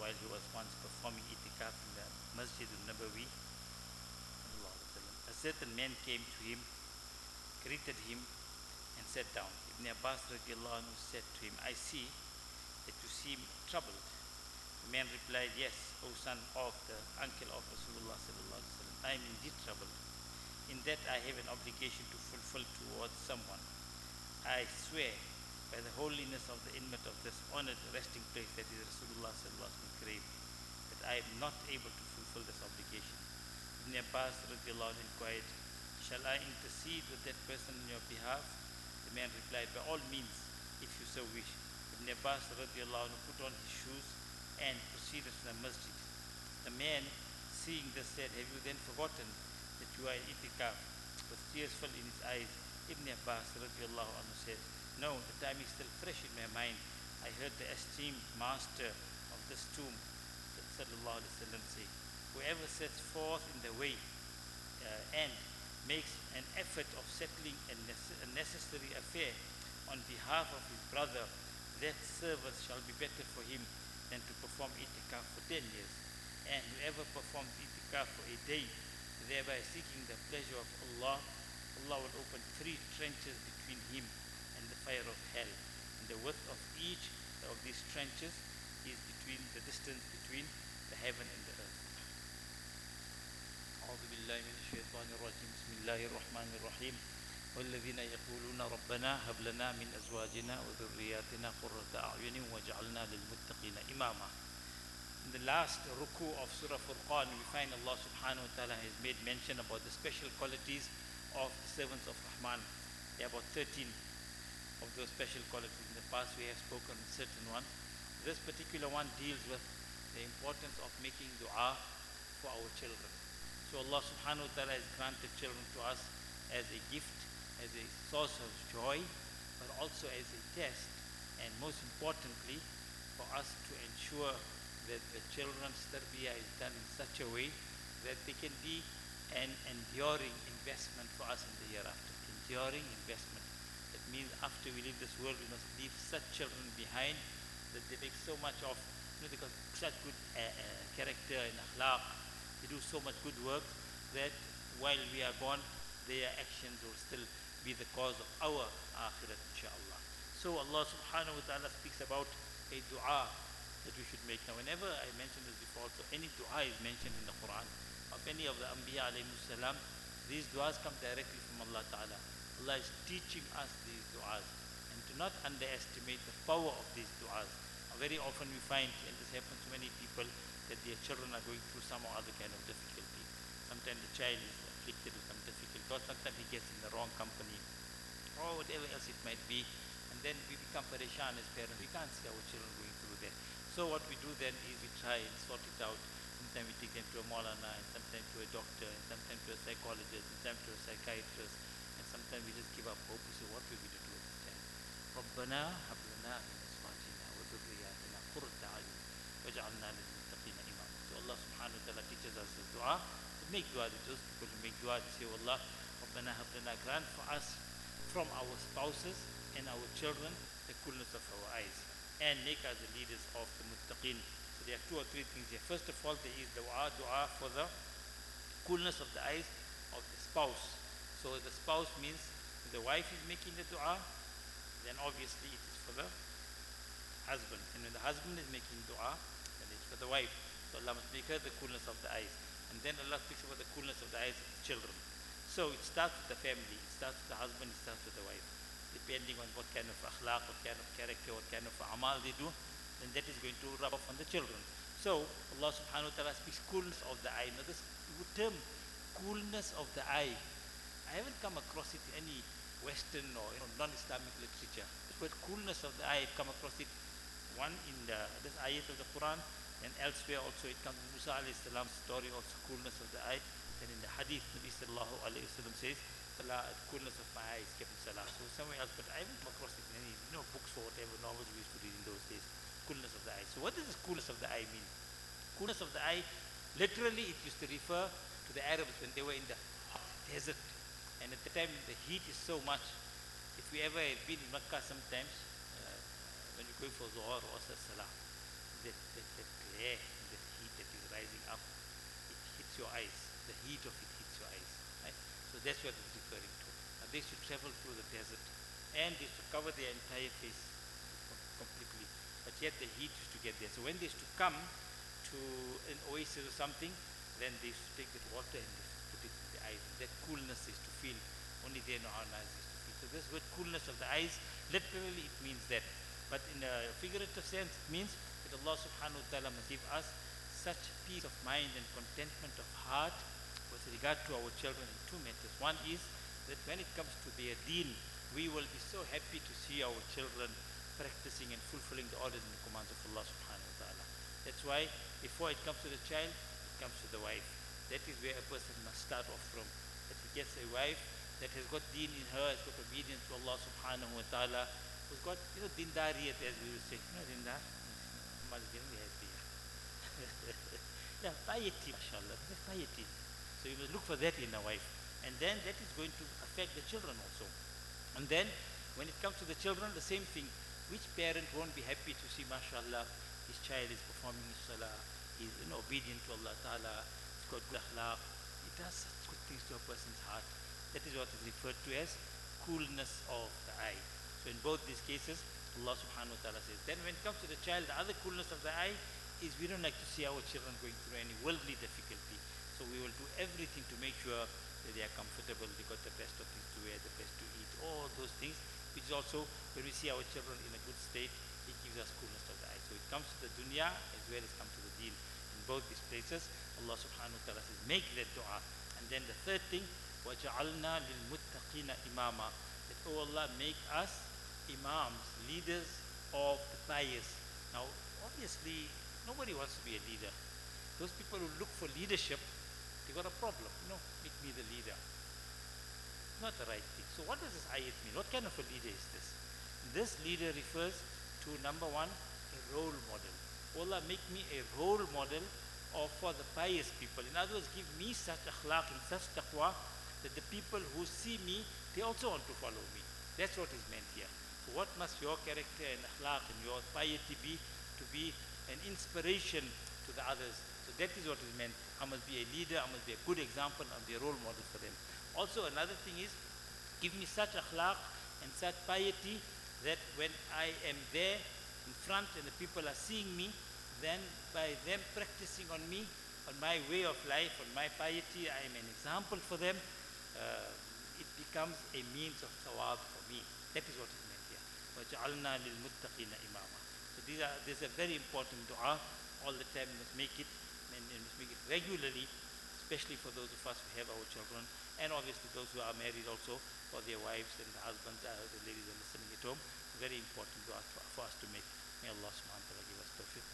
while he was once performing itikaf in the Masjid al-Nabawi. A certain man came to him, greeted him, and sat down. Ibn Abbas radiallahu anhu said to him, I see that you seem troubled. The man replied, Yes, O son of the uncle of Rasulullah sallallahu alaihi wasallam, I am indeed troubled. In that I have an obligation to fulfill towards someone. I swear by the holiness of the inmate of this honored resting place, that is Rasulullah sallallahu alaihi wasallam's grave, that I am not able to fulfill this obligation. Ibn Abbas radiallahu anhu inquired, Shall I intercede with that person on your behalf? The man replied, By all means, if you so wish. Ibn Abbas radiallahu anhu put on his shoes and proceeded to the masjid. The man, seeing this, said, Have you then forgotten that you are in itikaf? With tears fell in his eyes, Ibn Abbas radiallahu anhu said, No, the time is still fresh in my mind. I heard the esteemed master of this tomb sallallahu alaihi wasallam say, Whoever sets forth in the way and makes an effort of settling a necessary affair on behalf of his brother, that service shall be better for him than to perform itikaf for 10 years. And whoever performs itikaf for a day, thereby seeking the pleasure of Allah, Allah will open 3 trenches between him and the fire of hell. And the width of each of these trenches is between the distance between the heaven and the earth. أعوذ بالله من الشيطان الرجيم بسم الله الرحمن الرحيم والذين يقولون ربنا هب لنا من أزواجنا وذرياتنا قرة أعين واجعلنا للمتقين إماما. In the last ruku of Surah Furqan, we find Allah subhanahu wa ta'ala has made mention about the special qualities of the servants of Rahman. There are about 13 of those special qualities. In the past we have spoken on certain ones. This particular one deals with the importance of making dua for our children. So Allah subhanahu wa ta'ala has granted children to us as a gift, as a source of joy, but also as a test, and most importantly, for us to ensure that the children's tarbiyah is done in such a way that they can be an enduring investment for us in the hereafter. Enduring investment. That means after we leave this world, we must leave such children behind that they make so much of, because such good character and akhlaq, they do so much good work that while we are gone, their actions will still be the cause of our akhirat, inshaAllah. So Allah subhanahu wa ta'ala speaks about a dua that we should make. Now whenever I mentioned this before, so any dua is mentioned in the Quran of any of the Anbiya alayhi salam, these duas come directly from Allah ta'ala. Allah is teaching us these duas, and to not underestimate the power of these duas. Very often we find, and this happens to many people, that their children are going through some or other kind of difficulty. Sometimes the child is afflicted with some difficulty, or sometimes he gets in the wrong company, or whatever else it might be, and then we become pareshan as parents. We can't see our children going through that. So what we do then is we try and sort it out. Sometimes we take them to a maulana, and sometimes to a doctor, and sometimes to a psychologist, and sometimes to a psychiatrist, and sometimes we just give up hope. We say, what are we going to do with this child? رَبَّنَا هَبْ لَنَا مِنْ أَزْوَاجِنَا وَذُرِّيَّاتِنَا قُرَّةَ أَعْيُنٍ وَاجْعَلْنَا لِلْمُتَّقِينَ إِمَامًا. So Allah subhanahu wa ta'ala teaches us this dua. To make dua, to those people who make dua, to say, oh Allah, رَبَّنَا هَبْ لَنَا, grant for us from our spouses and our children the coolness of our eyes, and make us the leaders of the muttaqin. So there are 2 or 3 things here. First of all, there is dua for the coolness of the eyes of the spouse. So the spouse means if the wife is making the dua, then obviously it is for the husband. And when the husband is making dua, then it's for the wife. So Allah must make her the coolness of the eyes. And then Allah speaks about the coolness of the eyes of the children. So it starts with the family, it starts with the husband, it starts with the wife. Depending on what kind of akhlaq, what kind of character, what kind of amal they do, then that is going to rub off on the children. So Allah subhanahu wa ta'ala speaks coolness of the eye. Now this term, coolness of the eye, I haven't come across it in any Western or non-Islamic literature. But coolness of the eye, I've come across it one in this ayat of the Quran, and elsewhere also it comes in Musa alayhi salam's story, also coolness of the eye. And in the hadith, Nabi sallallahu alayhi wa sallam says, coolness of my eyes kept in salah. So somewhere else, but I haven't come across it in any books or whatever novels we used to read in those days. Coolness of the eye. So what does this coolness of the eye mean? Coolness of the eye, literally it used to refer to the Arabs when they were in the hot desert. And at the time the heat is so much. If we ever have been in Makkah sometimes, when we go for Zuhar or Asr Salah, that air and the heat that is rising up, it hits your eyes. The heat of it hits your eyes. Right? So that's what it's referring to. Now they should travel through the desert and they should cover their entire face completely. But yet the heat used to get there. So when they used to come to an oasis or something, then they used to take that water and they put it in the eyes. And that coolness is to feel. Only they know how nice it is to feel. So this word coolness of the eyes, literally it means that. But in a figurative sense, it means that Allah subhanahu wa ta'ala must give us such peace of mind and contentment of heart with regard to our children in two matters. One is that when it comes to their deen, we will be so happy to see our children practicing and fulfilling the orders and the commands of Allah subhanahu wa ta'ala. That's why before it comes to the child, it comes to the wife. That is where a person must start off from. That he gets a wife that has got deen in her, has got obedience to Allah subhanahu wa ta'ala, who's got, dindariyat, as we would say. Dindar? Mother's getting happy. Yeah, piety, mashallah. That's piety. So you must look for that in a wife. And then that is going to affect the children also. And then when it comes to the children, the same thing. Which parent won't be happy to see, mashallah, his child is performing his salah, he's obedient to Allah ta'ala, he's got good akhlaq. It does such good things to a person's heart. That is what is referred to as coolness of the eye. So in both these cases, Allah subhanahu wa ta'ala says. Then when it comes to the child, the other coolness of the eye is we don't like to see our children going through any worldly difficulty. So we will do everything to make sure that they are comfortable, they got the best of things to wear, the best to eat, all those things, which is also, when we see our children in a good state, it gives us coolness of the eye. So it comes to the dunya as well as comes to the deen. In both these places, Allah subhanahu wa ta'ala says, make that dua. And then the third thing, وَجَعَلْنَا لِلْمُتَّقِينَ إِمَامًا, that, oh Allah, make us imams, leaders of the pious. Now, obviously, nobody wants to be a leader. Those people who look for leadership, they got a problem. Make me the leader. Not the right thing. So what does this ayat mean? What kind of a leader is this? This leader refers to, number one, a role model. Allah, make me a role model for the pious people. In other words, give me such akhlaq and such taqwa that the people who see me, they also want to follow me. That's what is meant here. So what must your character and akhlaq and your piety be? To be an inspiration to the others. So that is what is meant. I must be a leader, I must be a good example, I must be a role model for them. Also another thing is, give me such akhlaq and such piety that when I am there in front and the people are seeing me, then by them practicing on me, on my way of life, on my piety, I am an example for them. It becomes a means of thawab for me. That is what is meant here. وَجَعَلْنَا لِلْمُتَّقِينَ إِمَامًا. So this is a very important dua. All the time we must make it, and must make it regularly, especially for those of us who have our children, and obviously those who are married also, for their wives and the husbands, the ladies are listening at home. It's very important dua for us to make. May Allah subhanahu wa ta'ala give us tawfiq.